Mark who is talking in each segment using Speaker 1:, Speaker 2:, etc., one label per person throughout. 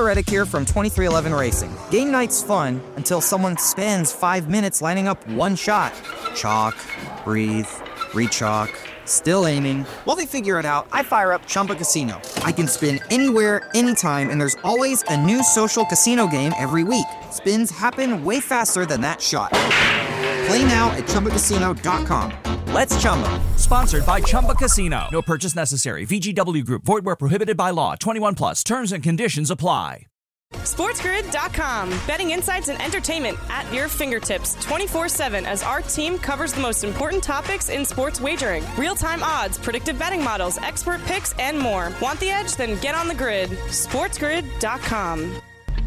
Speaker 1: Reddick here from 2311 Racing. Game night's fun until someone spends 5 minutes lining up one shot. Chalk, breathe, re-chalk, still aiming. While they figure it out, I fire up Chumba Casino. I can spin anywhere, anytime, and there's always a new social casino game every week. Spins happen way faster than that shot. Play now at ChumbaCasino.com. Let's Chumba.
Speaker 2: Sponsored by Chumba Casino. No purchase necessary. VGW Group. Void where prohibited by law. 21 plus. Terms and conditions apply.
Speaker 3: SportsGrid.com. Betting insights and entertainment at your fingertips 24/7 as our team covers the most important topics in sports wagering. Real-time odds, predictive betting models, expert picks, and more. Want the edge? Then get on the grid. SportsGrid.com.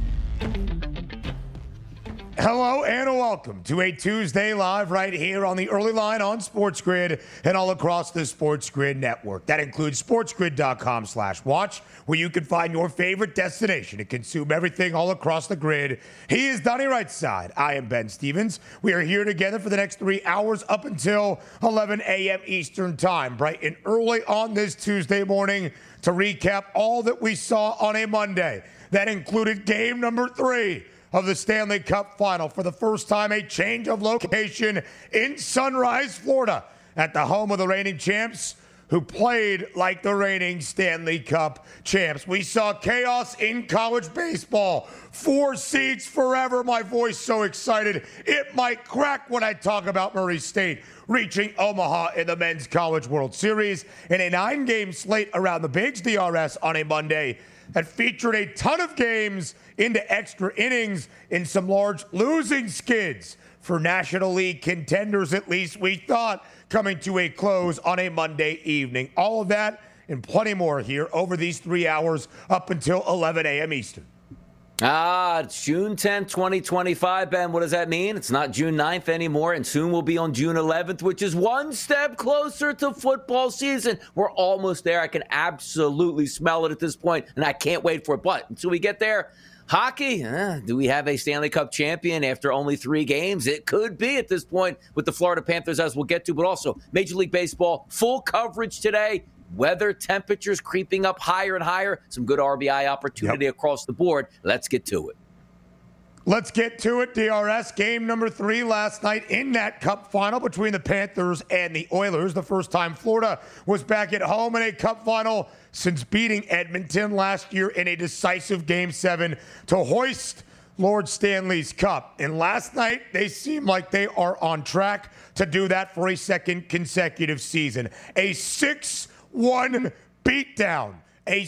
Speaker 4: Hello and welcome to a Tuesday live right here on the early line on Sports Grid and all across the Sports Grid network. That includes sportsgrid.com/watch, where you can find your favorite destination to consume everything all across the grid. He is Donnie Rightside. I am Ben Stevens. We are here together for the next 3 hours up until 11 a.m. Eastern time, bright and early on this Tuesday morning to recap all that we saw on a Monday. That included game number 3 of the Stanley Cup Final. For the first time, a change of location in Sunrise, Florida, at the home of the reigning champs, who played like the reigning Stanley Cup champs. We saw chaos in college baseball. 4 seats forever. My voice so excited it might crack when I talk about Murray State reaching Omaha in the Men's College World Series, and a 9-game slate around the Bigs DRS on a Monday that featured a ton of games into extra innings in some large losing skids for National League contenders, at least we thought, coming to a close on a Monday evening. All of that and plenty more here over these 3 hours up until 11 a.m. Eastern.
Speaker 5: It's June 10th, 2025, Ben. What does that mean? It's not June 9th anymore, and soon we'll be on June 11th, which is one step closer to football season. We're almost there. I can absolutely smell it at this point, and I can't wait for it. But until we get there, hockey, do we have a Stanley Cup champion after only 3 games? It could be at this point with the Florida Panthers, as we'll get to, but also Major League Baseball, full coverage today. Weather, temperatures creeping up higher and higher. Some good RBI opportunity across the board. Let's get to it.
Speaker 4: Let's get to it, DRS. Game number 3 last night in that Cup Final between the Panthers and the Oilers. The first time Florida was back at home in a Cup Final since beating Edmonton last year in a decisive Game 7 to hoist Lord Stanley's Cup. And last night, they seem like they are on track to do that for a second consecutive season. A 6-1 beatdown, a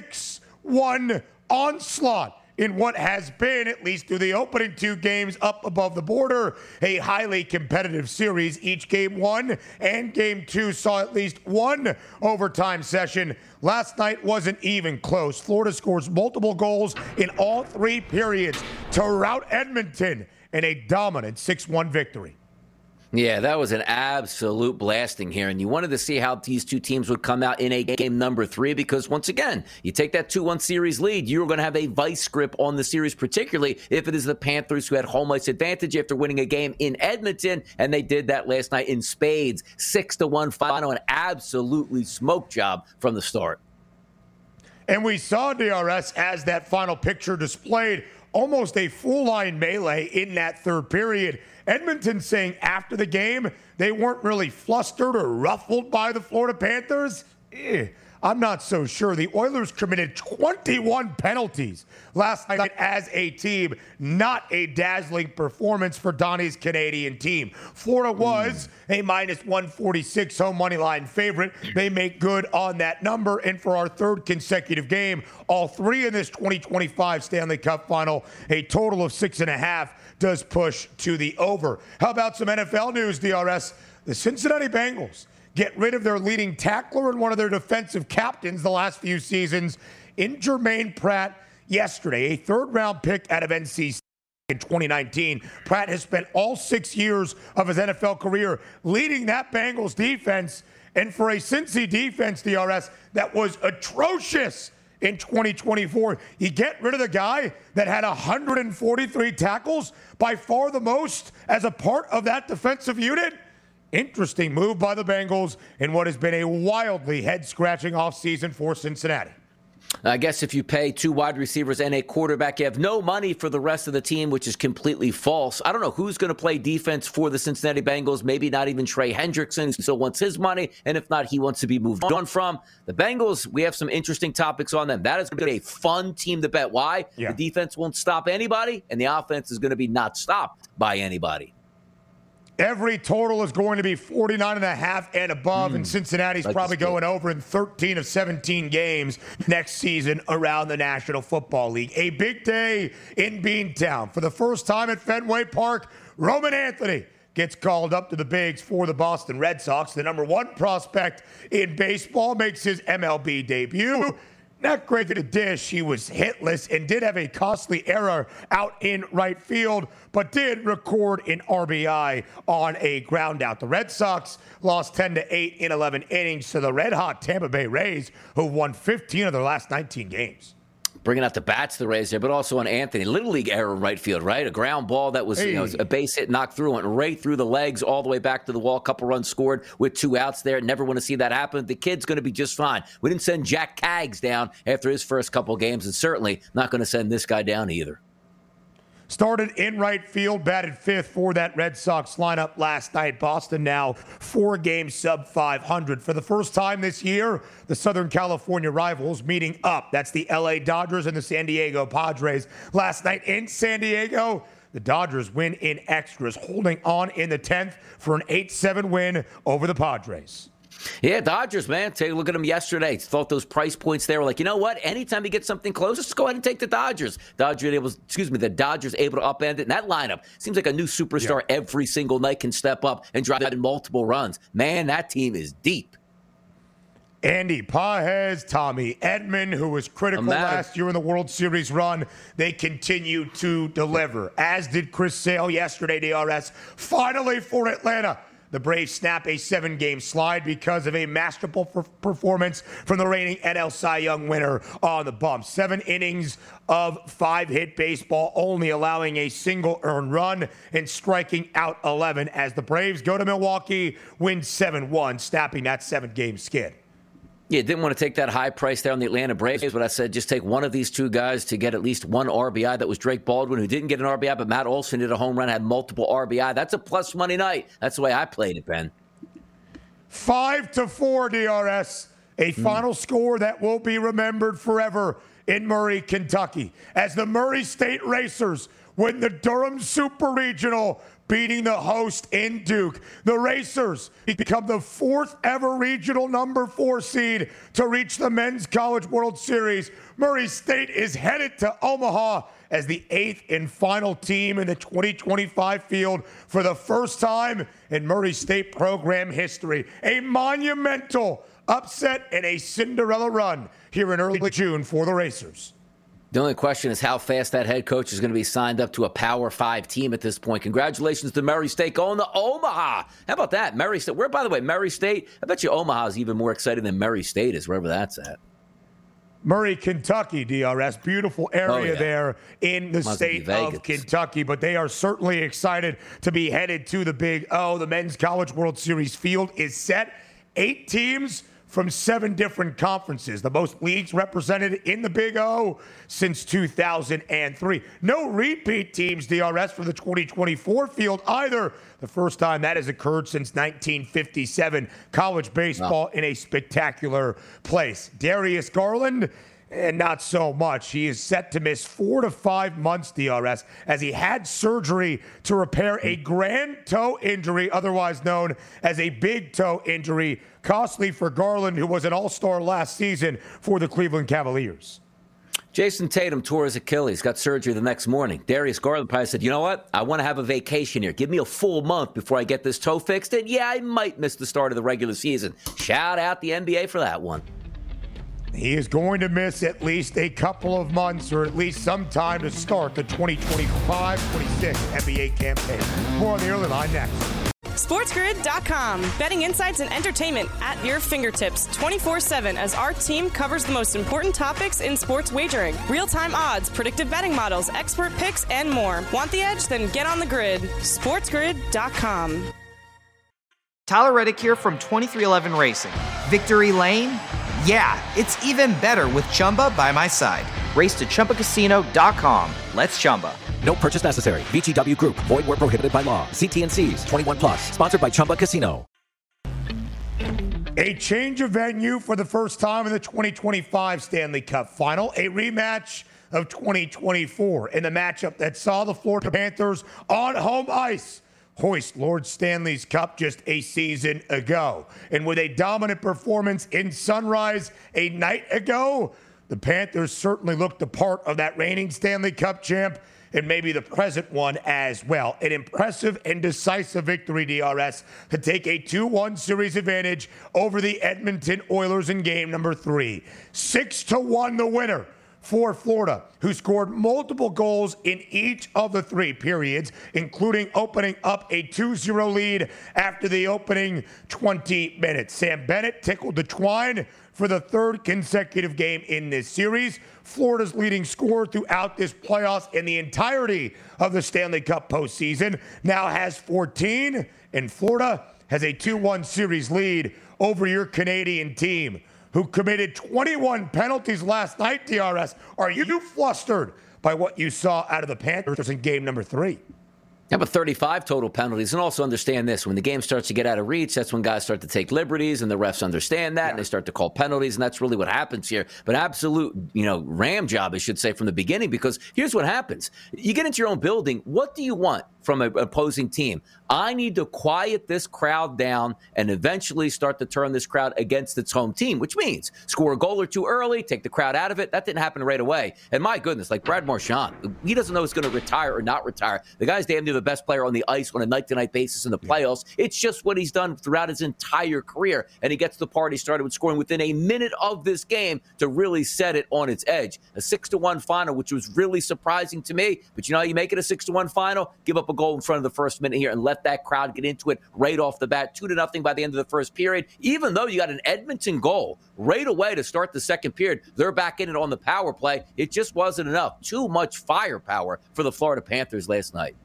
Speaker 4: 6-1 onslaught in what has been, at least through the opening 2 games up above the border, a highly competitive series. Each game 1 and game 2 saw at least one overtime session. Last night wasn't even close. Florida scores multiple goals in all 3 periods to rout Edmonton in a dominant 6-1 victory.
Speaker 5: Yeah, that was an absolute blasting here, and you wanted to see how these 2 teams would come out in a game number 3 because, once again, you take that 2-1 series lead, you're going to have a vice grip on the series, particularly if it is the Panthers who had home ice advantage after winning a game in Edmonton, and they did that last night in spades. 6-1 final, an absolutely smoke job from the start.
Speaker 4: And we saw DRS as that final picture displayed, almost a full-line melee in that 3rd period. Edmonton saying after the game they weren't really flustered or ruffled by the Florida Panthers. I'm not so sure. The Oilers committed 21 penalties last night as a team. Not a dazzling performance for Donnie's Canadian team. Florida was a -146 home money line favorite. They make good on that number. And for our 3rd consecutive game, all 3 in this 2025 Stanley Cup Final, a total of 6.5 does push to the over. How about some NFL news, DRS? The Cincinnati Bengals get rid of their leading tackler and one of their defensive captains the last few seasons in Jermaine Pratt yesterday, a 3rd-round pick out of NC State in 2019. Pratt has spent all 6 years of his NFL career leading that Bengals defense, and for a Cincy defense, DRS, that was atrocious in 2024. You get rid of the guy that had 143 tackles, by far the most as a part of that defensive unit. Interesting move by the Bengals in what has been a wildly head-scratching offseason for Cincinnati.
Speaker 5: I guess if you pay 2 wide receivers and a quarterback, you have no money for the rest of the team, which is completely false. I don't know who's going to play defense for the Cincinnati Bengals. Maybe not even Trey Hendrickson, who still wants his money. And if not, he wants to be moved on from. The Bengals, we have some interesting topics on them. That is going to be a fun team to bet. Why? Yeah. The defense won't stop anybody, and the offense is going to be not stopped by anybody.
Speaker 4: Every total is going to be 49.5 and above, and Cincinnati's probably going over in 13 of 17 games next season around the National Football League. A big day in Beantown. For the first time at Fenway Park, Roman Anthony gets called up to the bigs for the Boston Red Sox. The number 1 prospect in baseball makes his MLB debut. Not great to the dish. He was hitless and did have a costly error out in right field, but did record an RBI on a ground out. The Red Sox lost 10-8 in 11 innings to the red-hot Tampa Bay Rays, who won 15 of their last 19 games.
Speaker 5: Bringing out the bats, the Rays there, but also on Anthony. Little league error in right field, right? A ground ball that was a base hit, knocked through, went right through the legs, all the way back to the wall. Couple runs scored with 2 outs there. Never want to see that happen. The kid's going to be just fine. We didn't send Jack Kaggs down after his first couple games, and certainly not going to send this guy down either.
Speaker 4: Started in right field, batted 5th for that Red Sox lineup last night. Boston now 4 games sub 500. For the first time this year, the Southern California rivals meeting up. That's the LA Dodgers and the San Diego Padres. Last night in San Diego, the Dodgers win in extras, holding on in the 10th for an 8-7 win over the Padres.
Speaker 5: Yeah, Dodgers, man. Take a look at them yesterday. Thought those price points there were like, you know what? Anytime you get something close, just go ahead and take the Dodgers. The Dodgers able to upend it. And that lineup seems like a new superstar every single night can step up and drive in multiple runs. Man, that team is deep.
Speaker 4: Andy Pages, Tommy Edman, who was critical last year in the World Series run, they continue to deliver, as did Chris Sale yesterday, DRS. Finally for Atlanta, the Braves snap a 7-game slide because of a masterful performance from the reigning NL Cy Young winner on the bump. 7 innings of 5-hit baseball, only allowing a single earned run and striking out 11 as the Braves go to Milwaukee, win 7-1, snapping that 7-game skid.
Speaker 5: Yeah, didn't want to take that high price there on the Atlanta Braves, but I said just take one of these 2 guys to get at least 1 RBI. That was Drake Baldwin, who didn't get an RBI, but Matt Olson did a home run, had multiple RBI. That's a plus money night. That's the way I played it, Ben.
Speaker 4: 5-4 DRS, a final score that will be remembered forever in Murray, Kentucky, as the Murray State Racers win the Durham Super Regional, beating the host in Duke. The Racers become the 4th ever regional number 4 seed to reach the Men's College World Series. Murray State is headed to Omaha as the 8th and final team in the 2025 field for the first time in Murray State program history. A monumental upset and a Cinderella run here in early June for the Racers.
Speaker 5: The only question is how fast that head coach is going to be signed up to a Power 5 team at this point. Congratulations to Murray State going to Omaha. How about that? Murray State. By the way, Murray State, I bet you Omaha is even more exciting than Murray State is, wherever that's at.
Speaker 4: Murray, Kentucky, DRS. Beautiful area there in the state of Kentucky. But they are certainly excited to be headed to the Big O. The Men's College World Series field is set. 8 teams from 7 different conferences, the most leagues represented in the Big O since 2003. No repeat teams, DRS, for the 2024 field either. The first time that has occurred since 1957. College baseball in a spectacular place. Darius Garland, and not so much. He is set to miss 4 to 5 months, DRS, as he had surgery to repair a grand toe injury, otherwise known as a big toe injury. Costly for Garland, who was an all-star last season for the Cleveland Cavaliers.
Speaker 5: Jason Tatum tore his Achilles, got surgery the next morning. Darius Garland probably said, you know what? I want to have a vacation here. Give me a full month before I get this toe fixed. And yeah, I might miss the start of the regular season. Shout out the NBA for that one.
Speaker 4: He is going to miss at least a couple of months or at least some time to start the 2025-26 NBA campaign. More on the early line next.
Speaker 3: SportsGrid.com. Betting insights and entertainment at your fingertips 24/7 as our team covers the most important topics in sports wagering. Real-time odds, predictive betting models, expert picks, and more. Want the edge? Then get on the grid. SportsGrid.com.
Speaker 1: Tyler Reddick here from 2311 Racing. Victory Lane? Yeah, it's even better with Chumba by my side. Race to ChumbaCasino.com. Let's Chumba.
Speaker 6: No purchase necessary. VGW Group. Void where prohibited by law. See T&Cs. 21 plus. Sponsored by Chumba Casino.
Speaker 4: A change of venue for the first time in the 2025 Stanley Cup Final. A rematch of 2024 in the matchup that saw the Florida Panthers on home ice hoist Lord Stanley's Cup just a season ago. And with a dominant performance in Sunrise a night ago, the Panthers certainly looked the part of that reigning Stanley Cup champ and maybe the present one as well. An impressive and decisive victory, DRS, to take a 2-1 series advantage over the Edmonton Oilers in game number 3. 6-1 the winner for Florida, who scored multiple goals in each of the 3 periods, including opening up a 2-0 lead after the opening 20 minutes. Sam Bennett tickled the twine for the 3rd consecutive game in this series. Florida's leading scorer throughout this playoffs and the entirety of the Stanley Cup postseason now has 14, and Florida has a 2-1 series lead over your Canadian team, who committed 21 penalties last night, DRS. Are you flustered by what you saw out of the Panthers in game number 3?
Speaker 5: Yeah, but 35 total penalties. And also understand this, when the game starts to get out of reach, that's when guys start to take liberties, and the refs understand that, and they start to call penalties, and that's really what happens here. But absolute, ram job, I should say, from the beginning, because here's what happens. You get into your own building, what do you want from an opposing team? I need to quiet this crowd down and eventually start to turn this crowd against its home team, which means score a goal or two early, take the crowd out of it. That didn't happen right away. And my goodness, like Brad Marchand, he doesn't know he's going to retire or not retire. The guy's damn near the best player on the ice on a night-to-night basis in the playoffs. It's just what he's done throughout his entire career. And he gets the party started with scoring within a minute of this game to really set it on its edge. A 6-1 final, which was really surprising to me. But you know how you make it a 6-1 final? Give up a goal in front of the first minute here and let that crowd get into it right off the bat. 2-0 by the end of the first period. Even though you got an Edmonton goal right away to start the second period, they're back in it on the power play. It just wasn't enough. Too much firepower for the Florida Panthers last night.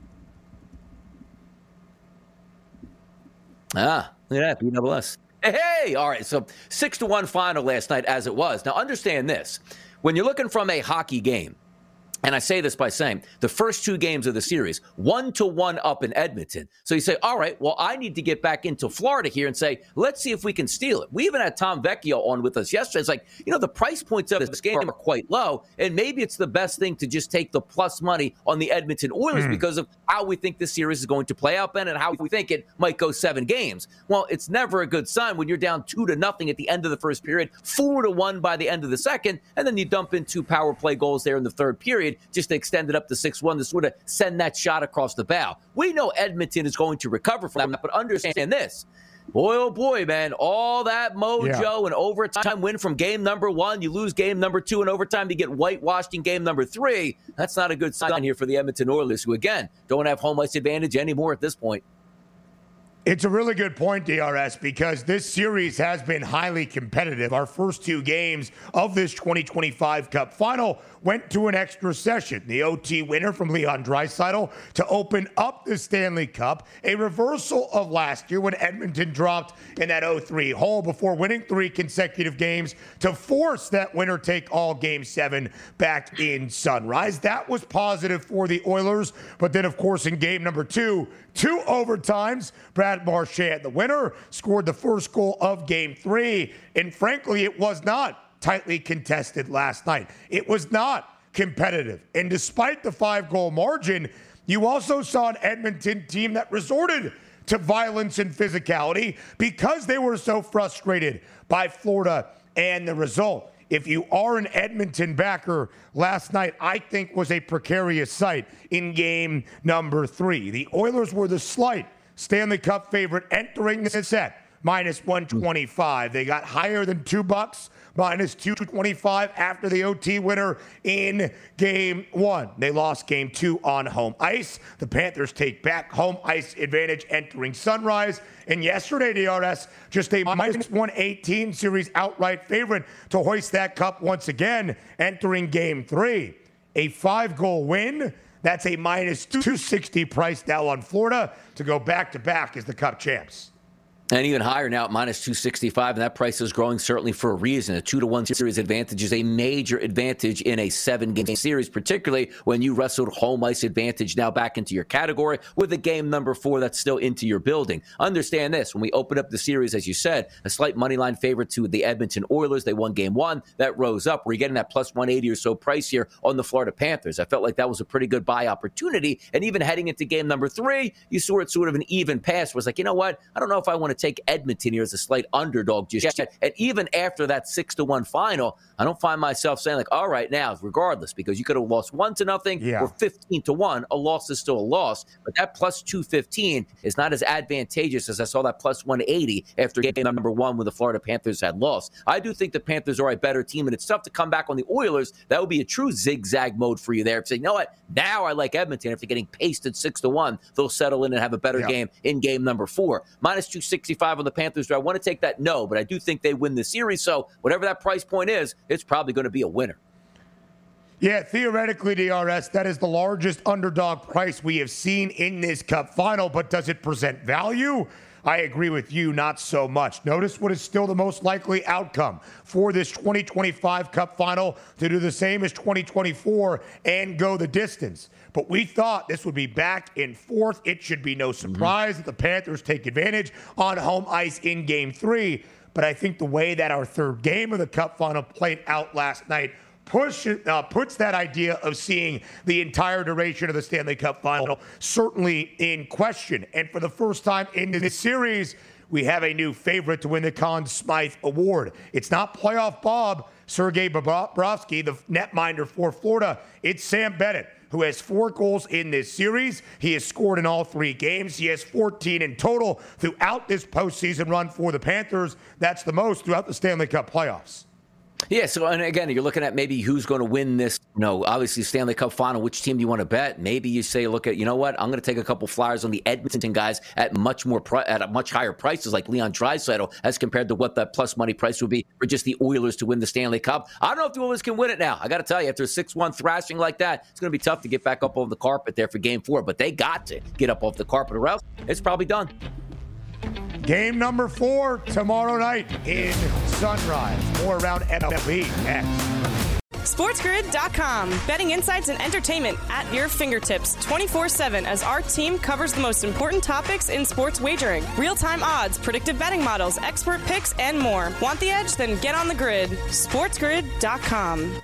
Speaker 5: Look at that, BWS. Hey, all right, so 6-1 final last night as it was. Now, understand this. When you're looking from a hockey game, and I say this by saying the first 2 games of the series, 1-1 up in Edmonton. So you say, all right, well, I need to get back into Florida here and say, let's see if we can steal it. We even had Tom Vecchio on with us yesterday. It's like, the price points of this game are quite low, and maybe it's the best thing to just take the plus money on the Edmonton Oilers because of how we think this series is going to play out, Ben, and how we think it might go 7 games. Well, it's never a good sign when you're down 2-0 at the end of the first period, 4-1 by the end of the second, and then you dump in 2 power play goals there in the third period just to extend it up to 6-1 to sort of send that shot across the bow. We know Edmonton is going to recover from that, but understand this. Boy, oh boy, man, all that mojo and overtime win from game number 1. You lose game number 2 in overtime to get whitewashed in game number 3. That's not a good sign here for the Edmonton Oilers, who, again, don't have home ice advantage anymore at this point.
Speaker 4: It's a really good point, DRS, because this series has been highly competitive. Our first 2 games of this 2025 Cup Final went to an extra session. The OT winner from Leon Draisaitl to open up the Stanley Cup, a reversal of last year when Edmonton dropped in that 0-3 hole before winning 3 consecutive games to force that winner-take-all Game 7 back in Sunrise. That was positive for the Oilers, but then, of course, in game number 2, 2 overtimes, Brad Marchand, the winner, scored the first goal of Game 3, and frankly, it was not tightly contested last night. It was not competitive, and despite the 5-goal margin, you also saw an Edmonton team that resorted to violence and physicality because they were so frustrated by Florida and the result. If you are an Edmonton backer, last night I think was a precarious sight in game number 3. The Oilers were the slight Stanley Cup favorite entering the set, minus 125. They got higher than $2, minus 225 after the OT winner in game 1. They lost game 2 on home ice. The Panthers take back home ice advantage entering Sunrise. And yesterday, DRS, just a minus 118 series outright favorite to hoist that cup once again entering game 3. A 5-goal win. That's a minus 260 price now on Florida to go back-to-back as the Cup champs.
Speaker 5: And even higher now at minus 265, and that price is growing certainly for a reason. A 2-1 series advantage is a major advantage in a 7-game series, particularly when you wrestled home ice advantage now back into your category with a game number 4 that's still into your building. Understand this, when we open up the series, as you said, a slight money line favorite to the Edmonton Oilers. They won game 1. That rose up. We're getting that plus 180 or so price here on the Florida Panthers. I felt like that was a pretty good buy opportunity. And even heading into game number 3, you saw it sort of an even pass. Was like, you know what? I don't know if I want to take Edmonton here as a slight underdog just yet. And even after that 6-1 final, I don't find myself saying like, all right, now, regardless, because you could have lost 1-0 or 15-1, a loss is still a loss. But that plus 215 is not as advantageous as I saw that plus 180 after game number 1 when the Florida Panthers had lost. I do think the Panthers are a better team, and it's tough to come back on the Oilers. That would be a true zigzag mode for you there. Saying, you know what, now I like Edmonton. After getting pasted 6-1, they'll settle in and have a better game in game number 4. Minus 265 on the Panthers. Do I want to take that? No, but I do think they win the series. So whatever that price point is, it's probably going to be a winner.
Speaker 4: Yeah, theoretically, DRS, that is the largest underdog price we have seen in this Cup final, but does it present value? I agree with you, not so much. Notice what is still the most likely outcome for this 2025 Cup final to do the same as 2024 and go the distance. But we thought this would be back and forth. It should be no surprise that the Panthers take advantage on home ice in Game 3. But I think the way that our third game of the Cup final played out last night puts that idea of seeing the entire duration of the Stanley Cup final certainly in question. And for the first time in this series, we have a new favorite to win the Conn Smythe Award. It's not playoff Bob, Sergei Bobrovsky, the netminder for Florida. It's Sam Bennett, who has 4 goals in this series. He has scored in all 3 games. He has 14 in total throughout this postseason run for the Panthers. That's the most throughout the Stanley Cup playoffs.
Speaker 5: Yeah, so, and again, you're looking at maybe who's going to win this, obviously Stanley Cup final, which team do you want to bet? Maybe you say, look at, you know what, I'm going to take a couple flyers on the Edmonton guys at much higher prices, like Leon Draisaitl, as compared to what that plus money price would be for just the Oilers to win the Stanley Cup. I don't know if the Oilers can win it now. I got to tell you, after a 6-1 thrashing like that, it's going to be tough to get back up off the carpet there for Game 4, but they got to get up off the carpet or else it's probably done.
Speaker 4: Game number 4 tomorrow night in Sunrise. More around MLB next.
Speaker 3: SportsGrid.com. Betting insights and entertainment at your fingertips 24/7 as our team covers the most important topics in sports wagering. Real-time odds, predictive betting models, expert picks, and more. Want the edge? Then get on the grid. SportsGrid.com.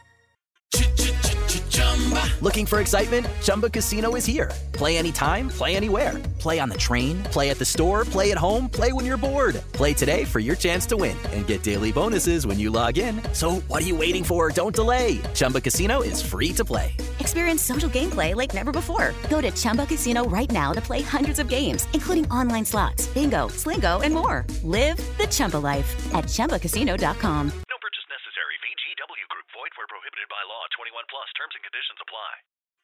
Speaker 7: Looking for excitement? Chumba Casino is here. Play anytime, play anywhere. Play on the train, play at the store, play at home, play when you're bored. Play today for your chance to win and get daily bonuses when you log in. So what are you waiting for? Don't delay. Chumba Casino is free to play.
Speaker 8: Experience social gameplay like never before. Go to Chumba Casino right now to play hundreds of games, including online slots, bingo, Slingo, and more. Live the Chumba life at ChumbaCasino.com.
Speaker 9: No purchase necessary. VGW Group. Void where prohibited by law. 21 plus. Terms and conditions apply.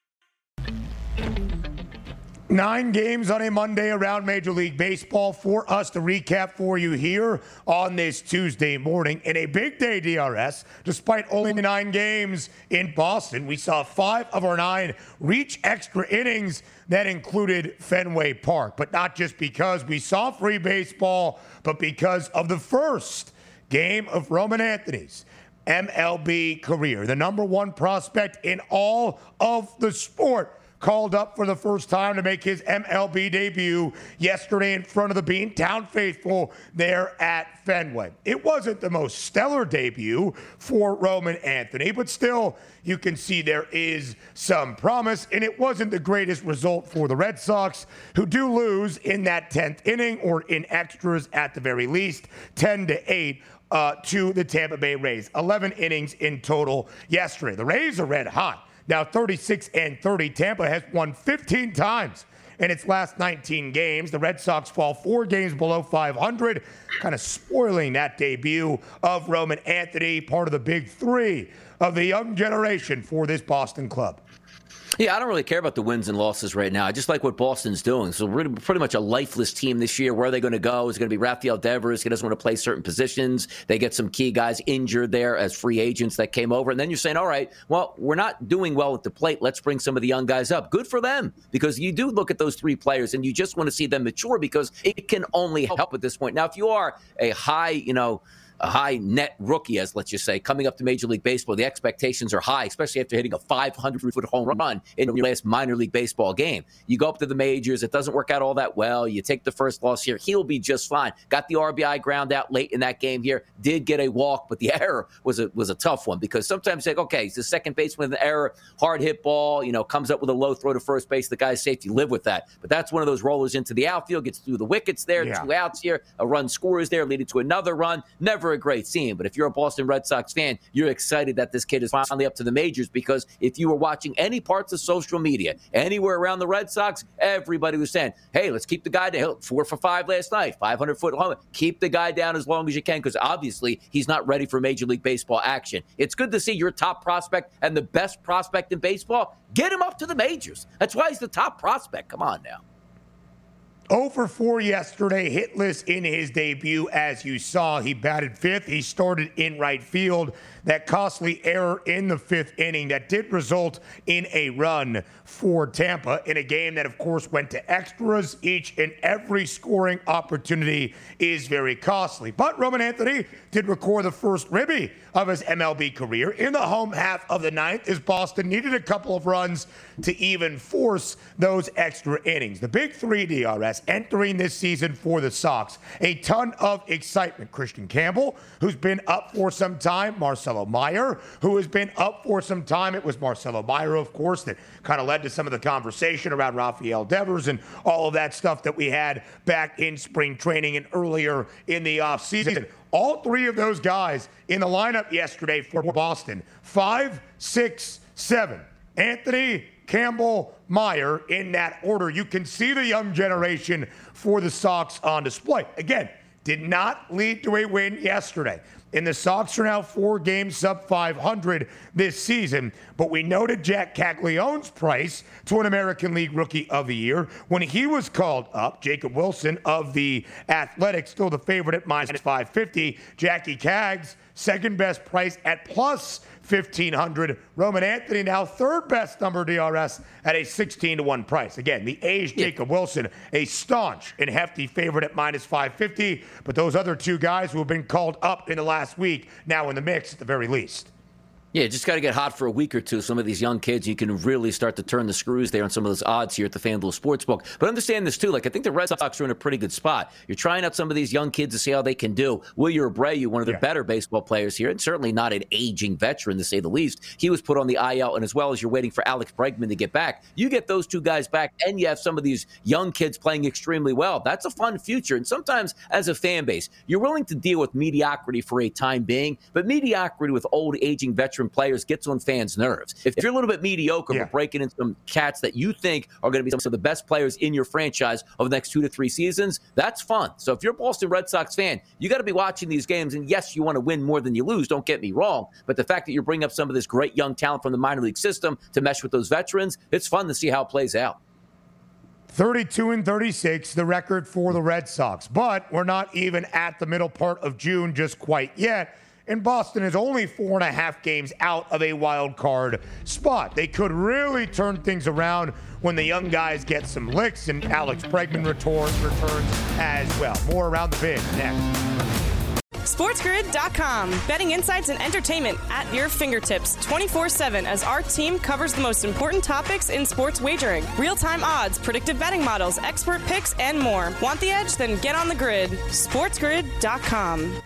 Speaker 4: 9 games on a Monday around Major League Baseball for us to recap for you here on this Tuesday morning. In a big day, DRS, despite only 9 games in Boston, we saw 5 of our 9 reach extra innings. That included Fenway Park, but not just because we saw free baseball, but because of the first game of Roman Anthony's MLB career. The number 1 prospect in all of the sport called up for the first time to make his MLB debut yesterday in front of the Beantown faithful there at Fenway. It wasn't the most stellar debut for Roman Anthony, but still, you can see there is some promise, and it wasn't the greatest result for the Red Sox, who do lose in that 10th inning, or in extras at the very least, 10-8. To the Tampa Bay Rays. 11 innings in total yesterday. The Rays are red hot. Now 36-30. Tampa has won 15 times in its last 19 games. The Red Sox fall 4 games below 500, kind of spoiling that debut of Roman Anthony, part of the big 3 of the young generation for this Boston club.
Speaker 5: Yeah, I don't really care about the wins and losses right now. I just like what Boston's doing. So we're pretty much a lifeless team this year. Where are they going to go? Is it going to be Rafael Devers? He doesn't want to play certain positions. They get some key guys injured there as free agents that came over. And then you're saying, all right, well, we're not doing well at the plate. Let's bring some of the young guys up. Good for them, because you do look at those three players and you just want to see them mature, because it can only help at this point. Now, if you are a high net rookie, as let's just say, coming up to Major League Baseball, the expectations are high, especially after hitting a 500-foot home run in your last minor league baseball game. You go up to the majors, it doesn't work out all that well. You take the first loss here. He'll be just fine. Got the RBI ground out late in that game here. Did get a walk, but the error was a tough one, because sometimes you think, okay, he's the second baseman with an error, hard hit ball, comes up with a low throw to first base. The guy's safe. You live with that. But that's one of those rollers into the outfield, gets through the wickets there, 2 outs here, a run scores there, leading to another run. Never a great scene. But if you're a Boston Red Sox fan, you're excited that this kid is finally up to the majors, because if you were watching any parts of social media, anywhere around the Red Sox, everybody was saying, hey, let's keep the guy down. 4 for 5 last night, 500-foot home. Keep the guy down as long as you can, because obviously he's not ready for Major League Baseball action. It's good to see your top prospect and the best prospect in baseball. Get him up to the majors. That's why he's the top prospect. Come on now.
Speaker 4: 0 for 4 yesterday, hitless in his debut. As you saw, he batted fifth. He started in right field. That costly error in the 5th inning that did result in a run for Tampa in a game that, of course, went to extras. Each and every scoring opportunity is very costly. But Roman Anthony did record the first ribby of his MLB career in the home half of the 9th, as Boston needed a couple of runs to even force those extra innings. The big three, DRS, entering this season for the Sox. A ton of excitement. Christian Campbell, who's been up for some time. Marcelo Meyer, who has been up for some time. It was Marcelo Meyer, of course, that kind of led to some of the conversation around Rafael Devers and all of that stuff that we had back in spring training and earlier in the offseason. All three of those guys in the lineup yesterday for Boston. 5, 6, 7. Anthony, Campbell, Meyer, in that order. You can see the young generation for the Sox on display. Again, did not lead to a win yesterday. And the Sox are now 4 games sub 500 this season. But we noted Jack Caglianone's price to an American League Rookie of the Year when he was called up. Jacob Wilson of the Athletics, still the favorite at minus 550. Jackie Cags, second best price at plus 1,500. Roman Anthony now third best number DRS at a 16-1 price. Again, the aged Jacob Wilson, a staunch and hefty favorite at minus 550. But those other two guys who have been called up in the last week, now in the mix at the very least.
Speaker 5: Yeah, just got to get hot for a week or two. Some of these young kids, you can really start to turn the screws there on some of those odds here at the FanDuel Sportsbook. But understand this, too. I think the Red Sox are in a pretty good spot. You're trying out some of these young kids to see how they can do. Wilyer Abreu, one of the better baseball players here, and certainly not an aging veteran, to say the least. He was put on the IL, and as well as you're waiting for Alex Bregman to get back, you get those two guys back, and you have some of these young kids playing extremely well. That's a fun future. And sometimes, as a fan base, you're willing to deal with mediocrity for a time being, but mediocrity with old, aging veteran players gets on fans' nerves. If you're a little bit mediocre, but breaking in some cats that you think are going to be some of the best players in your franchise over the next 2 to 3 seasons, that's fun. So if you're a Boston Red Sox fan, you got to be watching these games. And yes, you want to win more than you lose, don't get me wrong. But the fact that you're bringing up some of this great young talent from the minor league system to mesh with those veterans, it's fun to see how it plays out.
Speaker 4: 32-36, the record for the Red Sox. But we're not even at the middle part of June just quite yet. And Boston is only 4.5 games out of a wild card spot. They could really turn things around when the young guys get some licks and Alex Bregman returns as well. More around the bend next.
Speaker 3: SportsGrid.com. Betting insights and entertainment at your fingertips 24/7 as our team covers the most important topics in sports wagering. Real-time odds, predictive betting models, expert picks, and more. Want the edge? Then get on the grid. SportsGrid.com.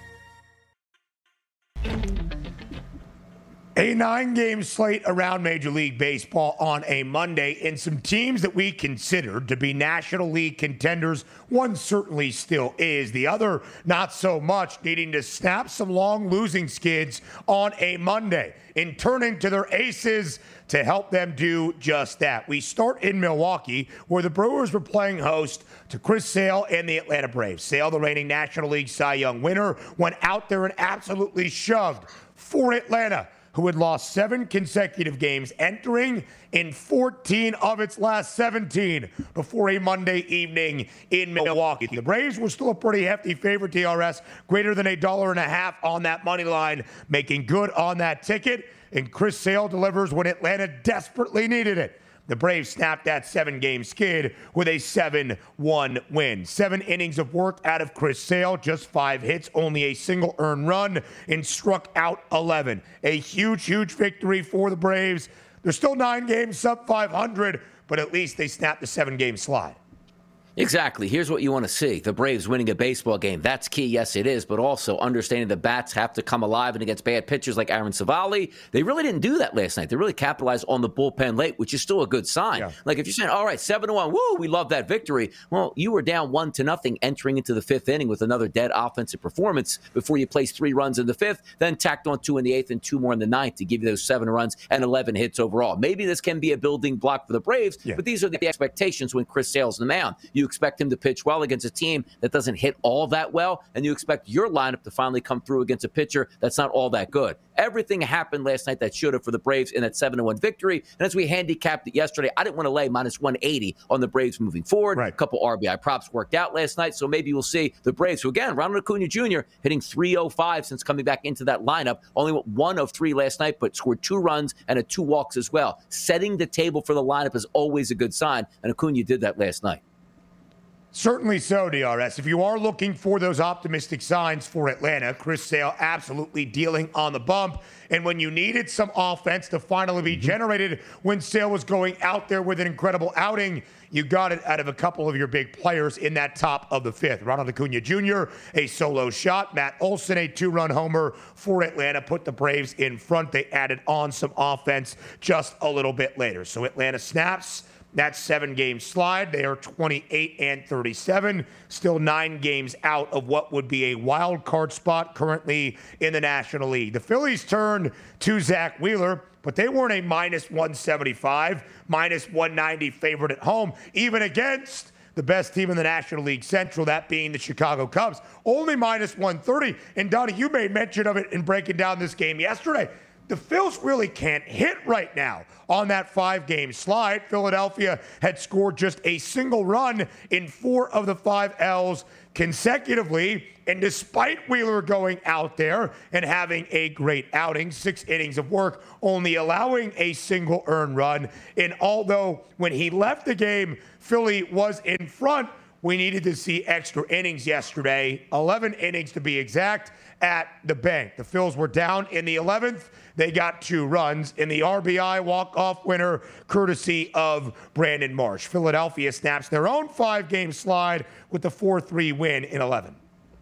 Speaker 4: A 9-game slate around Major League Baseball on a Monday, and some teams that we considered to be National League contenders. One certainly still is. The other, not so much, needing to snap some long losing skids on a Monday and turning to their aces to help them do just that. We start in Milwaukee, where the Brewers were playing host to Chris Sale and the Atlanta Braves. Sale, the reigning National League Cy Young winner, went out there and absolutely shoved for Atlanta. who had lost 7 consecutive games, entering in 14 of its last 17 before a Monday evening in Milwaukee. The Braves were still a pretty hefty favorite, DRS, greater than $1.50 on that money line, making good on that ticket. And Chris Sale delivers when Atlanta desperately needed it. The Braves snapped that 7-game skid with a 7-1 win. 7 innings of work out of Chris Sale, just 5 hits, only a single earned run, and struck out 11. A huge, huge victory for the Braves. They're still 9 games sub 500, but at least they snapped the 7-game slide.
Speaker 5: Exactly. Here's what you want to see. The Braves winning a baseball game. That's key. Yes, it is. But also understanding the bats have to come alive and against bad pitchers like Aaron Savali. They really didn't do that last night. They really capitalized on the bullpen late, which is still a good sign. Yeah. Like if you're saying, all right, 7-1, woo, we love that victory. Well, you were down 1-0 entering into the 5th inning with another dead offensive performance before you placed 3 runs in the 5th, then tacked on 2 in the 8th and 2 more in the 9th to give you those 7 runs and 11 hits overall. Maybe this can be a building block for the Braves, but these are the expectations when Chris Sale's in the mound. You expect him to pitch well against a team that doesn't hit all that well, and you expect your lineup to finally come through against a pitcher that's not all that good. Everything happened last night that should have for the Braves in that 7-1 victory. And as we handicapped it yesterday, I didn't want to lay minus 180 on the Braves moving forward. Right. A couple RBI props worked out last night, so maybe we'll see the Braves, who again, Ronald Acuna Jr. hitting .305 since coming back into that lineup. Only went 1 of 3 last night, but scored 2 runs and 2 walks as well. Setting the table for the lineup is always a good sign, and Acuna did that last night.
Speaker 4: Certainly so, DRS. If you are looking for those optimistic signs for Atlanta, Chris Sale absolutely dealing on the bump. And when you needed some offense to finally be generated when Sale was going out there with an incredible outing, you got it out of a couple of your big players in that top of the 5th. Ronald Acuna Jr., a solo shot. Matt Olson, a 2-run homer for Atlanta, put the Braves in front. They added on some offense just a little bit later. So Atlanta snaps that 7-game slide. They are 28-37, still 9 games out of what would be a wild card spot currently in the National League. The Phillies turned to Zach Wheeler, but they weren't a minus 175, minus 190 favorite at home, even against the best team in the National League Central, that being the Chicago Cubs. Only minus 130. And Donnie, you made mention of it in breaking down this game yesterday. The Phils really can't hit right now on that 5-game slide. Philadelphia had scored just a single run in 4 of the 5 L's consecutively. And despite Wheeler going out there and having a great outing, 6 innings of work, only allowing a single earned run. And although when he left the game, Philly was in front, we needed to see extra innings yesterday, 11 innings to be exact, at the bank. The Phils were down in the 11th. They got 2 runs in the RBI walk-off winner, courtesy of Brandon Marsh. Philadelphia snaps their own 5-game slide with the 4-3 win in 11.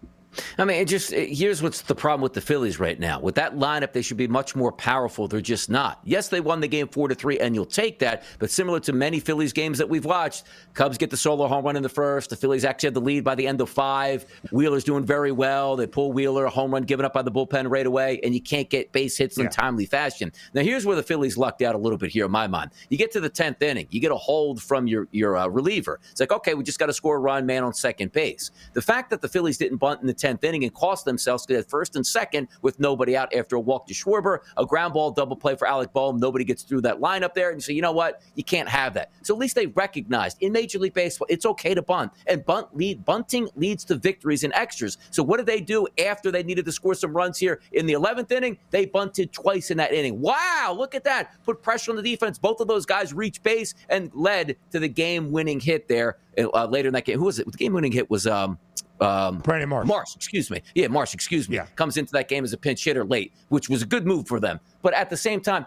Speaker 5: I mean, here's what's the problem with the Phillies right now. With that lineup, they should be much more powerful. They're just not. Yes, they won the game 4-3, and you'll take that. But similar to many Phillies games that we've watched, Cubs get the solo home run in the first. The Phillies actually had the lead by the end of 5. Wheeler's doing very well. They pull Wheeler, a home run given up by the bullpen right away, and you can't get base hits in timely fashion. Now, here's where the Phillies lucked out a little bit here in my mind. You get to the 10th inning. You get a hold from your reliever. It's like, okay, we just got to score a run, man on second base. The fact that the Phillies didn't bunt in the 10th inning and cost themselves to get first and second with nobody out after a walk to Schwarber, a ground ball double play for Alec Boehm. Nobody gets through that lineup there. And you say, you know what? You can't have that. So at least they recognized in Major League Baseball, it's okay to bunt. And bunting leads to victories and extras. So what did they do after they needed to score some runs here in the 11th inning? They bunted twice in that inning. Wow, look at that. Put pressure on the defense. Both of those guys reached base and led to the game-winning hit there later in that game. Who was it? The game-winning hit was
Speaker 4: Brandon Marsh.
Speaker 5: Marsh, excuse me. Yeah. Comes into that game as a pinch hitter late, which was a good move for them. But at the same time,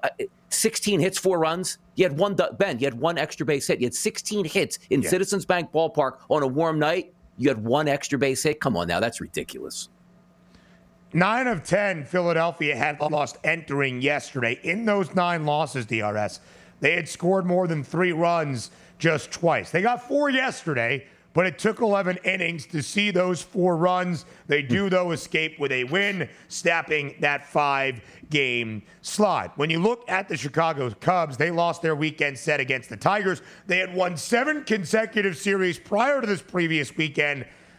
Speaker 5: 16 hits, 4 runs. You had one extra base hit. You had 16 hits in Citizens Bank Ballpark on a warm night. You had 1 extra base hit. Come on now, that's ridiculous.
Speaker 4: 9 of 10 Philadelphia had lost entering yesterday. In those 9 losses, DRS, they had scored more than 3 runs just twice. They got 4 yesterday, but it took 11 innings to see those 4 runs. They do, though, escape with a win, snapping that 5-game slide. When you look at the Chicago Cubs, they lost their weekend set against the Tigers. They had won 7 consecutive series prior to this previous weekend.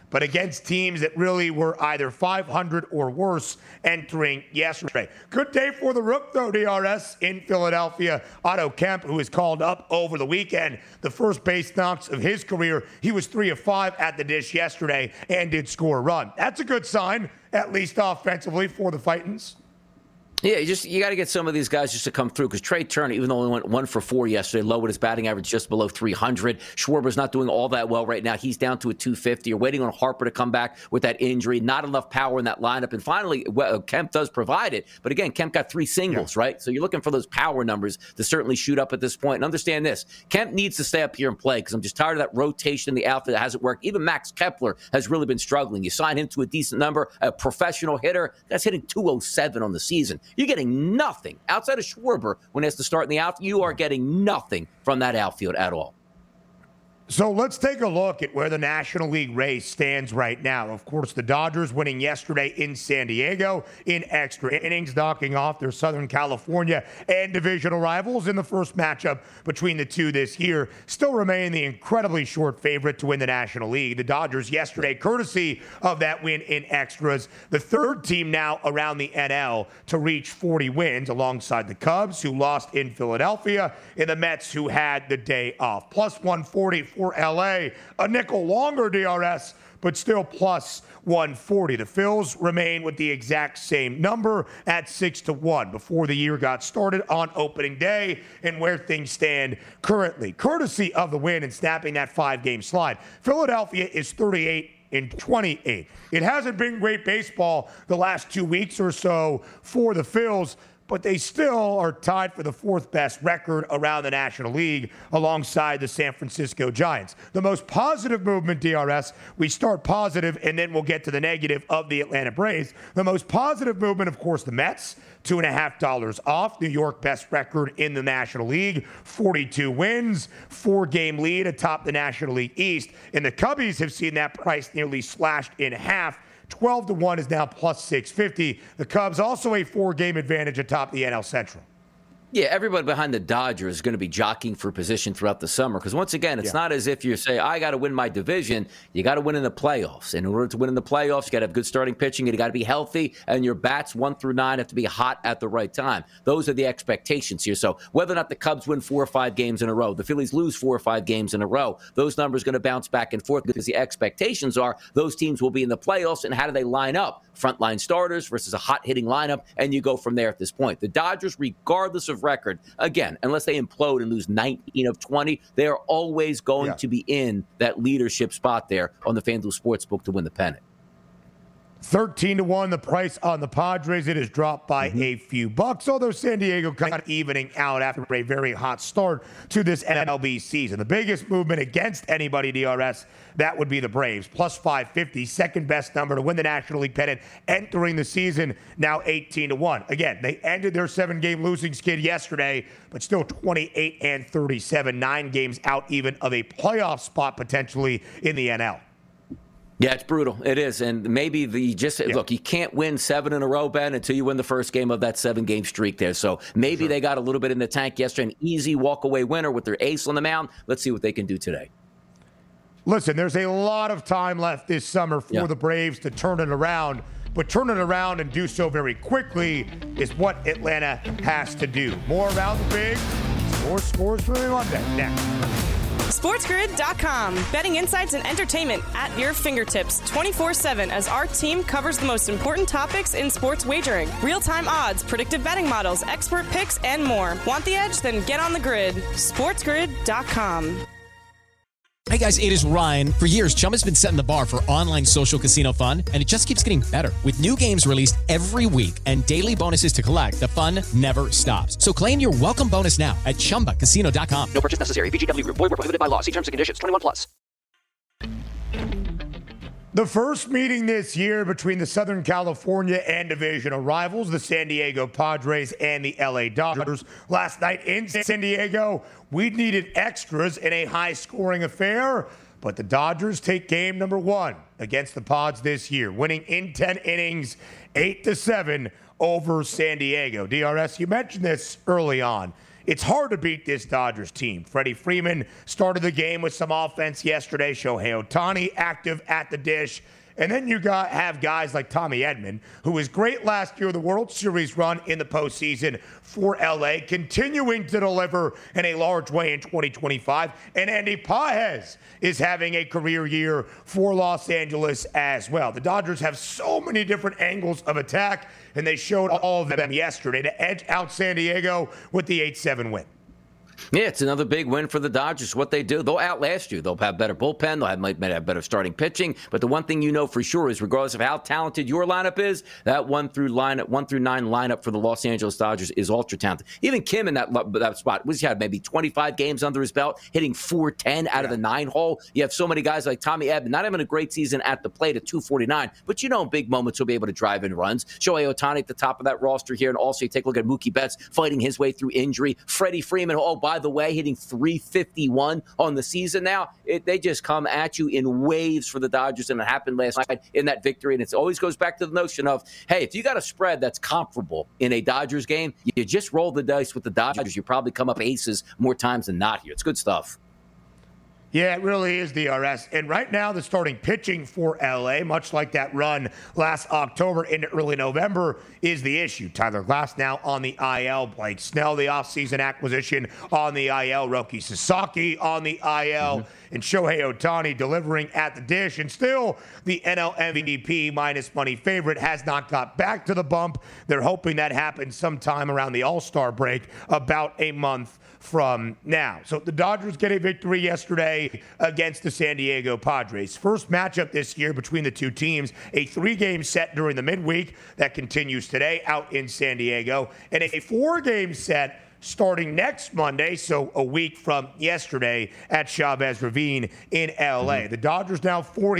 Speaker 4: but against teams that really were either 500 or worse entering yesterday. Good day for the Rook, though, DRS, in Philadelphia. Otto Kemp, who was called up over the weekend, the first base knocks of his career. He was 3 of 5 at the dish yesterday and did score a run. That's a good sign, at least offensively, for the Fightins.
Speaker 5: Yeah, you got to get some of these guys just to come through because Trey Turner, even though he went 1 for 4 yesterday, low with his batting average just below 300. Schwarber's not doing all that well right now. He's down to a 250. You're waiting on Harper to come back with that injury. Not enough power in that lineup. And finally, Kemp does provide it. But again, Kemp got 3 singles, right? So you're looking for those power numbers to certainly shoot up at this point. And understand this, Kemp needs to stay up here and play because I'm just tired of that rotation in the outfield that hasn't worked. Even Max Kepler has really been struggling. You sign him to a decent number, a professional hitter. That's hitting 207 on the season. You're getting nothing outside of Schwarber when he has to start in the outfield. You are getting nothing from that outfield at all.
Speaker 4: So let's take a look at where the National League race stands right now. Of course, the Dodgers winning yesterday in San Diego in extra innings, knocking off their Southern California and divisional rivals in the first matchup between the two this year. Still remain the incredibly short favorite to win the National League. The Dodgers yesterday, courtesy of that win in extras, the third team now around the NL to reach 40 wins alongside the Cubs, who lost in Philadelphia, and the Mets, who had the day off. Plus 140 for LA, a nickel longer DRS, but still plus 140. The Phils remain with the exact same number at 6-1 before the year got started on opening day, and where things stand currently. Courtesy of the win and snapping that 5-game slide, Philadelphia is 38-28. It hasn't been great baseball the last 2 weeks or so for the Phils, but they still are tied for the 4th best record around the National League alongside the San Francisco Giants. The most positive movement, DRS, we start positive and then we'll get to the negative of the Atlanta Braves. The most positive movement, of course, the Mets, $2.50 off. New York, best record in the National League, 42 wins, 4-game lead atop the National League East. And the Cubbies have seen that price nearly slashed in half. 12-1 is now plus 650. The Cubs also a 4-game advantage atop the NL Central.
Speaker 5: Yeah, everybody behind the Dodgers is going to be jockeying for position throughout the summer because, once again, it's not as if you say, I got to win my division. You got to win in the playoffs. And in order to win in the playoffs, you got to have good starting pitching. You got to be healthy, and your bats 1 through 9 have to be hot at the right time. Those are the expectations here. So whether or not the Cubs win 4 or 5 games in a row, the Phillies lose 4 or 5 games in a row, those numbers are going to bounce back and forth because the expectations are those teams will be in the playoffs, and how do they line up? Frontline starters versus a hot-hitting lineup, and you go from there at this point. The Dodgers, regardless of record, again, unless they implode and lose 19 of 20, they are always going to be in that leadership spot there on the FanDuel Sportsbook to win the pennant.
Speaker 4: 13-1, the price on the Padres. It has dropped by a few bucks, although San Diego kind of evening out after a very hot start to this MLB season. The biggest movement against anybody, DRS, that would be the Braves, plus 550, second best number to win the National League pennant entering the season, now 18-1. Again, they ended their 7-game losing skid yesterday, but still 28-37, 9 games out even of a playoff spot potentially in the NL.
Speaker 5: Yeah, it's brutal. It is. And maybe look, you can't win 7 in a row, Ben, until you win the first game of that 7-game streak there. So maybe they got a little bit in the tank yesterday, an easy walk-away winner with their ace on the mound. Let's see what they can do today.
Speaker 4: Listen, there's a lot of time left this summer for the Braves to turn it around, but turn it around and do so very quickly is what Atlanta has to do. More around the big, more scores for Monday next.
Speaker 3: SportsGrid.com. Betting insights and entertainment at your fingertips 24/7 as our team covers the most important topics in sports wagering. Real-time odds, predictive betting models, expert picks, and more. Want the edge? Then get on the grid. SportsGrid.com.
Speaker 10: Hey guys, it is Ryan. For years, Chumba's been setting the bar for online social casino fun, and it just keeps getting better. With new games released every week and daily bonuses to collect, the fun never stops. So claim your welcome bonus now at ChumbaCasino.com.
Speaker 6: No purchase necessary. VGW Group. Void where prohibited by law. See terms and conditions. 21+.
Speaker 4: The first meeting this year between the Southern California and divisional rivals, the San Diego Padres and the LA Dodgers. Last night in San Diego, we needed extras in a high-scoring affair, but the Dodgers take game number 1 against the Pods this year, winning in 10 innings, 8-7 over San Diego. DRS, you mentioned this early on. it's hard to beat this Dodgers team. Freddie Freeman started the game with some offense yesterday. Shohei Ohtani active at the dish. And then you have guys like Tommy Edman, who was great last year, the World Series run in the postseason for LA, continuing to deliver in a large way in 2025. And Andy Pages is having a career year for Los Angeles as well. The Dodgers have so many different angles of attack, and they showed all of them yesterday to edge out San Diego with the 8-7 win.
Speaker 5: Yeah, it's another big win for the Dodgers. What they do, they'll outlast you. They'll have better bullpen. Might have better starting pitching. But the one thing you know for sure is, regardless of how talented your lineup is, that 1 through 9 lineup for the Los Angeles Dodgers is ultra talented. Even Kim in that spot, he had maybe 25 games under his belt, hitting .410 out of the 9-hole. You have so many guys like Tommy Edman, not having a great season at the plate at .249, but in big moments he'll be able to drive in runs. Shohei Ohtani at the top of that roster here, and also you take a look at Mookie Betts fighting his way through injury. Freddie Freeman, by the way, hitting .351 on the season now. They just come at you in waves for the Dodgers, and it happened last night in that victory. And it always goes back to the notion of, hey, if you got a spread that's comparable in a Dodgers game, you just roll the dice with the Dodgers. You probably come up aces more times than not here. It's good stuff.
Speaker 4: Yeah, it really is, DRS. And right now, the starting pitching for LA, much like that run last October into early November, is the issue. Tyler Glasnow on the IL, Blake Snell, the offseason acquisition, on the IL, Roki Sasaki on the IL, and Shohei Ohtani delivering at the dish. And still, the NL MVP minus money favorite has not got back to the bump. They're hoping that happens sometime around the All-Star break, about a month from now. So the Dodgers get a victory yesterday against the San Diego Padres. First matchup this year between the two teams, a 3-game set during the midweek that continues today out in San Diego, and a 4-game set starting next Monday, so a week from yesterday, at Chavez Ravine in LA. The Dodgers now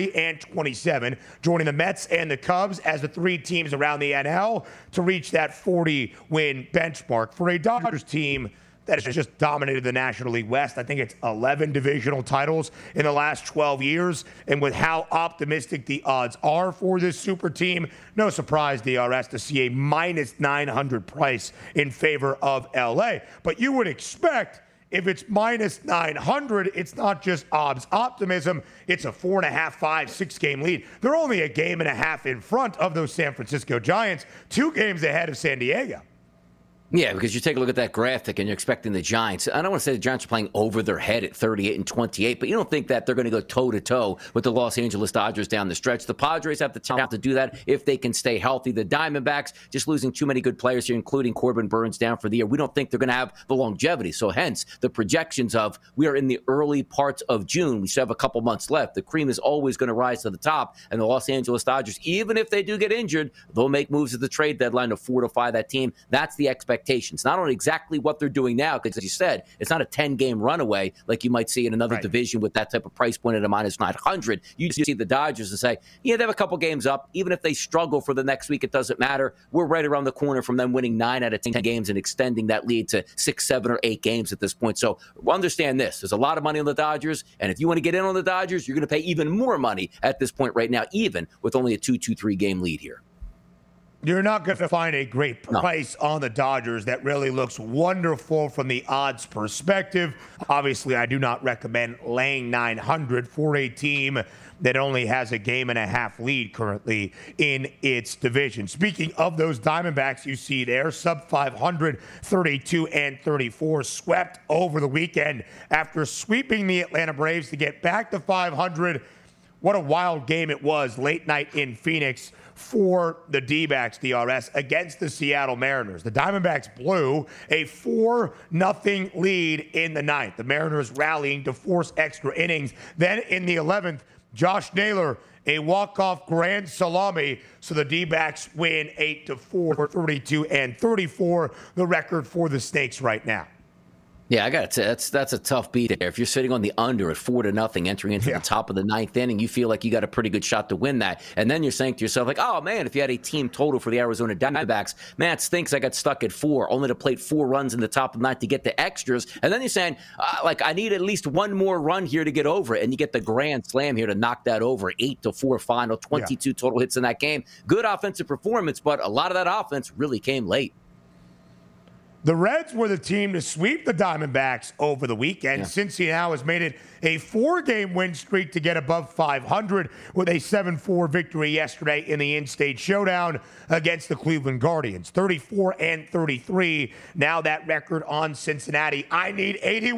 Speaker 4: 40-27, joining the Mets and the Cubs as the 3 teams around the NL to reach that 40-win benchmark. For a Dodgers team that has just dominated the National League West. I think it's 11 divisional titles in the last 12 years. And with how optimistic the odds are for this super team, no surprise, DRS, to see a minus 900 price in favor of LA. But you would expect, if it's minus 900, it's not just odds optimism. It's a 4.5, 5, 6-game lead. They're only a game and a half in front of those San Francisco Giants, 2 games ahead of San Diego.
Speaker 5: Yeah, because you take a look at that graphic and you're expecting the Giants. I don't want to say the Giants are playing over their head at 38-28, but you don't think that they're going to go toe-to-toe with the Los Angeles Dodgers down the stretch. The Padres have the talent to do that if they can stay healthy. The Diamondbacks just losing too many good players here, including Corbin Burns down for the year. We don't think they're going to have the longevity. So hence the projections of we are in the early parts of June. We still have a couple months left. The cream is always going to rise to the top. And the Los Angeles Dodgers, even if they do get injured, they'll make moves at the trade deadline to fortify that team. That's the expectations. Not on exactly what they're doing now, because as you said, it's not a 10-game runaway like you might see in another division with that type of price point at a minus 900. You see the Dodgers and say, yeah, they have a couple games up. Even if they struggle for the next week, it doesn't matter. We're right around the corner from them winning 9 out of 10 games and extending that lead to 6, 7, or 8 games at this point. So understand this. There's a lot of money on the Dodgers, and if you want to get in on the Dodgers, you're going to pay even more money at this point right now, even with only a 2-3 game lead here.
Speaker 4: You're not going to find a great price on the Dodgers that really looks wonderful from the odds perspective. Obviously, I do not recommend laying 900 for a team that only has a game and a half lead currently in its division. Speaking of those Diamondbacks you see there, sub 500, 32-34, swept over the weekend after sweeping the Atlanta Braves to get back to 500. What a wild game it was late night in Phoenix for the D-backs, DRS, against the Seattle Mariners. The Diamondbacks blew a 4-0 lead in the 9th. The Mariners rallying to force extra innings. Then in the 11th, Josh Naylor, a walk-off grand salami. So the D-backs win 8-4, 32-34, the record for the Snakes right now.
Speaker 5: Yeah, I got to say, that's a tough beat there. If you're sitting on the under at 4-0 entering into the top of the 9th inning, you feel like you got a pretty good shot to win that. And then you're saying to yourself, like, oh, man, if you had a team total for the Arizona Diamondbacks, man, it stinks I got stuck at 4, only to plate 4 runs in the top of the 9th to get the extras. And then you're saying, I need at least one more run here to get over it. And you get the grand slam here to knock that over. 8-4 final, 22 total hits in that game. Good offensive performance, but a lot of that offense really came late.
Speaker 4: The Reds were the team to sweep the Diamondbacks over the weekend.
Speaker 5: Yeah.
Speaker 4: Cincy now has made it a 4-game win streak to get above 500 with a 7-4 victory yesterday in the in-state showdown against the Cleveland Guardians. 34-33. Now that record on Cincinnati. I need 80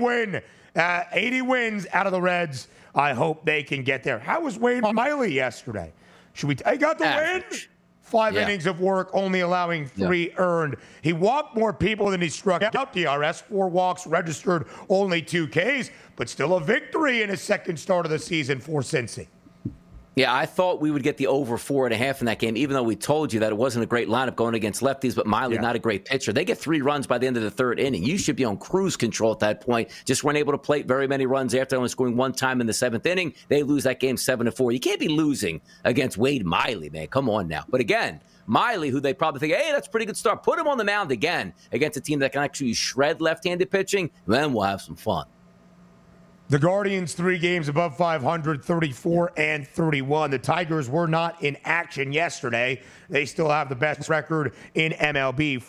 Speaker 4: wins out of the Reds. I hope they can get there. How was Wade Miley yesterday? I got the win? 5 innings of work, only allowing 3 earned. He walked more people than he struck out. DRS, 4 walks, registered only 2 Ks, but still a victory in his second start of the season for Cincy.
Speaker 5: Yeah, I thought we would get the over 4.5 in that game, even though we told you that it wasn't a great lineup going against lefties, but Miley, not a great pitcher. They get 3 runs by the end of the 3rd inning. You should be on cruise control at that point. Just weren't able to plate very many runs after only scoring 1 time in the 7th inning. They lose that game 7-4. You can't be losing against Wade Miley, man. Come on now. But again, Miley, who they probably think, hey, that's a pretty good start. Put him on the mound again against a team that can actually shred left-handed pitching. Then we'll have some fun.
Speaker 4: The Guardians, 3 games above 500, 34-31. The Tigers were not in action yesterday. They still have the best record in MLB,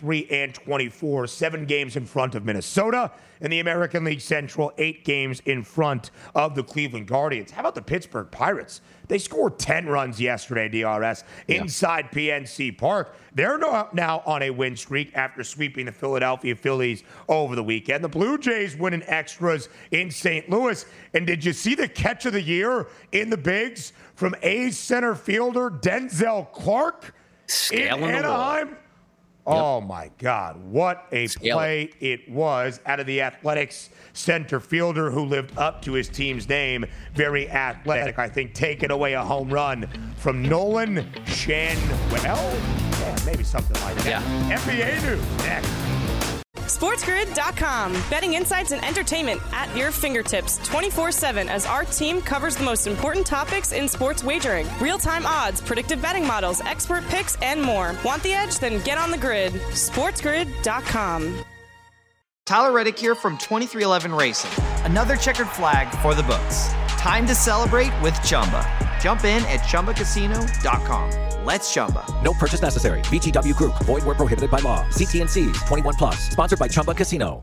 Speaker 4: 43-24, 7 games in front of Minnesota. In the American League Central, 8 games in front of the Cleveland Guardians. How about the Pittsburgh Pirates? They scored 10 runs yesterday, DRS, inside PNC Park. They're now on a win streak after sweeping the Philadelphia Phillies over the weekend. The Blue Jays winning extras in St. Louis. And did you see the catch of the year in the bigs from A's center fielder Denzel Clark in Anaheim? Oh, my God. What a play it was out of the Athletics center fielder who lived up to his team's name. Very athletic. I think taking away a home run from Nolan Shanwell. Yeah, maybe something like that. NBA news next.
Speaker 3: SportsGrid.com. Betting insights and entertainment at your fingertips 24/7 as our team covers the most important topics in sports wagering. Real-time odds, predictive betting models, expert picks, and more. Want the edge? Then get on the grid. SportsGrid.com.
Speaker 1: Tyler Reddick here from 2311 Racing. Another checkered flag for the books. Time to celebrate with Chumba. Jump in at ChumbaCasino.com. Let's Chumba.
Speaker 6: No purchase necessary. VGW Group. Void where prohibited by law. See T&Cs. 21 plus. Sponsored by Chumba Casino.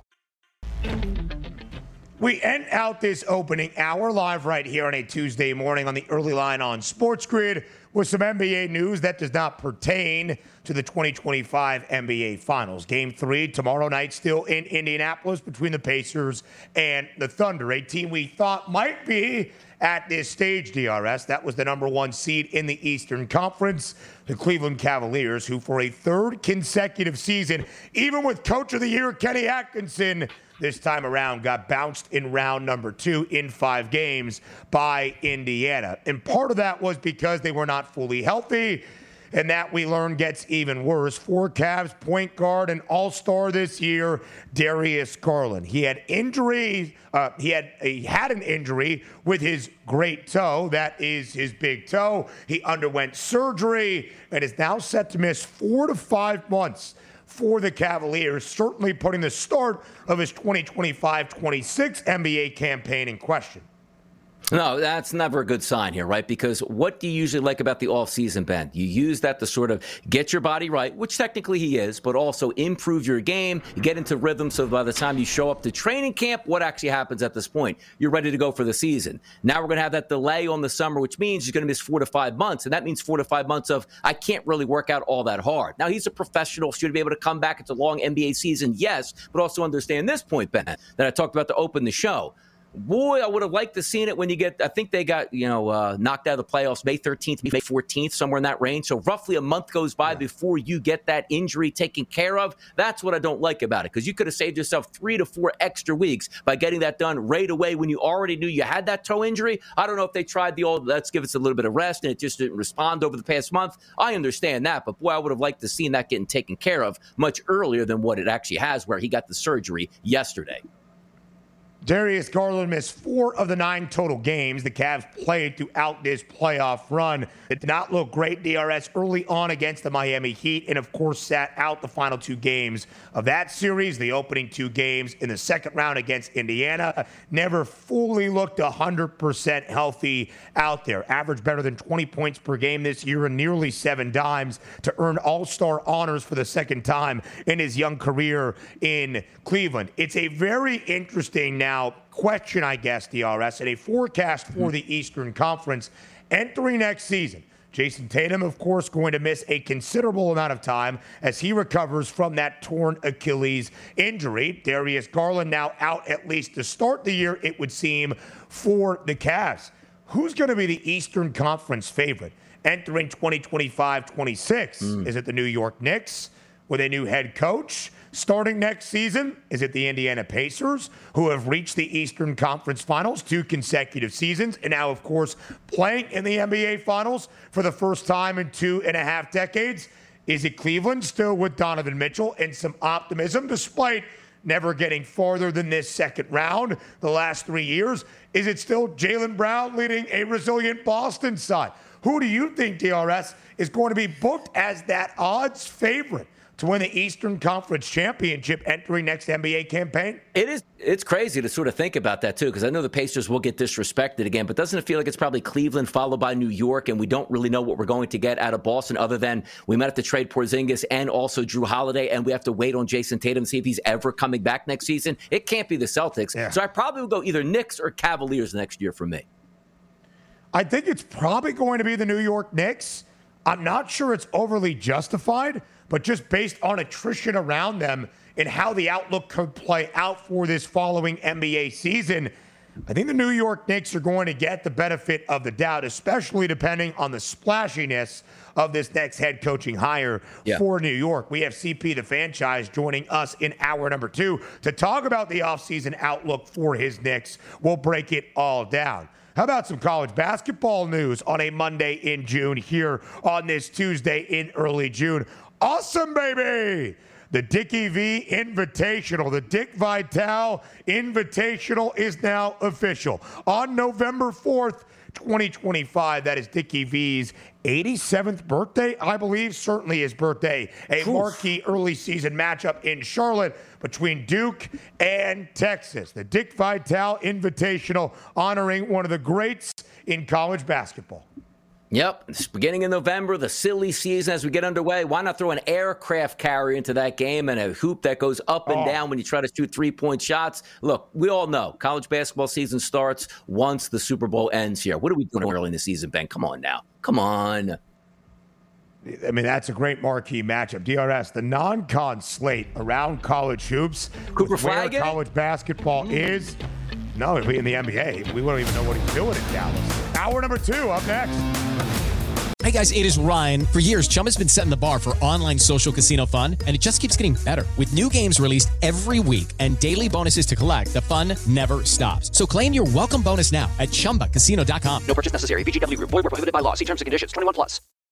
Speaker 4: We end out this opening hour live right here on a Tuesday morning on the early line on Sports Grid with some NBA news that does not pertain to the 2025 NBA Finals. Game 3 tomorrow night still in Indianapolis between the Pacers and the Thunder, a team we thought might be at this stage, DRS. That was the number 1 seed in the Eastern Conference, the Cleveland Cavaliers, who for a 3rd consecutive season, even with Coach of the Year Kenny Atkinson, this time around got bounced in round number 2 in 5 games by Indiana. And part of that was because they were not fully healthy. And that we learned gets even worse. For Cavs point guard and all-star this year, Darius Garland. He had injury. He had an injury with his great toe. That is his big toe. He underwent surgery and is now set to miss 4 to 5 months for the Cavaliers, certainly putting the start of his 2025-26 NBA campaign in question.
Speaker 5: No, that's never a good sign here, right? Because what do you usually like about the offseason, Ben? You use that to sort of get your body right, which technically he is, but also improve your game, you get into rhythm so by the time you show up to training camp, what actually happens at this point? You're ready to go for the season. Now we're going to have that delay on the summer, which means he's going to miss 4 to 5 months, and that means 4 to 5 months of I can't really work out all that hard. Now, he's a professional, should be able to come back. It's a long NBA season, yes, but also understand this point, Ben, that I talked about to open the show. Boy, I would have liked to seen it when you get, I think they got, knocked out of the playoffs May 13th, May 14th, somewhere in that range. So roughly a month goes by before you get that injury taken care of. That's what I don't like about it, because you could have saved yourself 3 to 4 extra weeks by getting that done right away when you already knew you had that toe injury. I don't know if they tried the old, let's give us a little bit of rest, and it just didn't respond over the past month. I understand that, but boy, I would have liked to seen that getting taken care of much earlier than what it actually has, where he got the surgery yesterday.
Speaker 4: Darius Garland missed 4 of the 9 total games the Cavs played throughout this playoff run. It did not look great, DRS, early on against the Miami Heat, and of course sat out the final 2 games of that series. The opening 2 games in the second round against Indiana never fully looked 100% healthy out there. Averaged better than 20 points per game this year and nearly 7 dimes to earn All-Star honors for the second time in his young career in Cleveland. It's a very interesting now question, I guess, DRS, and a forecast for the Eastern Conference entering next season. Jason Tatum, of course, going to miss a considerable amount of time as he recovers from that torn Achilles injury. Darius Garland now out at least to start the year, it would seem, for the Cavs. Who's going to be the Eastern Conference favorite entering 2025-26? Is it the New York Knicks with a new head coach? Starting next season, is it the Indiana Pacers, who have reached the Eastern Conference Finals 2 consecutive seasons, and now, of course, playing in the NBA Finals for the first time in 2.5 decades? Is it Cleveland, still with Donovan Mitchell and some optimism, despite never getting farther than this second round the last 3 years? Is it still Jaylen Brown leading a resilient Boston side? Who do you think, DRS, is going to be booked as that odds favorite to win the Eastern Conference Championship entering next NBA campaign?
Speaker 5: It's crazy to sort of think about that, too, because I know the Pacers will get disrespected again, but doesn't it feel like it's probably Cleveland followed by New York, and we don't really know what we're going to get out of Boston other than we might have to trade Porzingis and also Drew Holiday, and we have to wait on Jason Tatum to see if he's ever coming back next season? It can't be the Celtics. Yeah. So I probably would go either Knicks or Cavaliers next year for me.
Speaker 4: I think it's probably going to be the New York Knicks. I'm not sure it's overly justified, but just based on attrition around them and how the outlook could play out for this following NBA season, I think the New York Knicks are going to get the benefit of the doubt, especially depending on the splashiness of this next head coaching hire for New York. We have CP the franchise joining us in hour number 2 to talk about the offseason outlook for his Knicks. We'll break it all down. How about some college basketball news on a Monday in June here on this Tuesday in early June? Awesome, baby! The Dickie V Invitational, the Dick Vitale Invitational is now official. On November 4th, 2025, that is Dickie V's 87th birthday, I believe, certainly his birthday. A marquee early season matchup in Charlotte between Duke and Texas. The Dick Vitale Invitational honoring one of the greats in college basketball.
Speaker 5: Yep, it's beginning in November, the silly season as we get underway. Why not throw an aircraft carrier into that game and a hoop that goes up and down when you try to shoot 3-point shots? Look, we all know college basketball season starts once the Super Bowl ends here. What are we doing early in the season, Ben? Come on now. Come on.
Speaker 4: I mean, that's a great marquee matchup. DRS, the non-con slate around college hoops.
Speaker 5: Cooper
Speaker 4: Where
Speaker 5: Flagg?
Speaker 4: college basketball is. No, it'll be in the NBA. We won't even know what he's doing in Dallas. Hour number 2 up next.
Speaker 10: Hey guys, it is Ryan. For years, Chum has been setting the bar for online social casino fun, and it just keeps getting better. With new games released every week and daily bonuses to collect, the fun never stops. So claim your welcome bonus now at ChumbaCasino.com.
Speaker 6: No purchase necessary. VGW Group. Void where prohibited by law. See terms and conditions. 21+.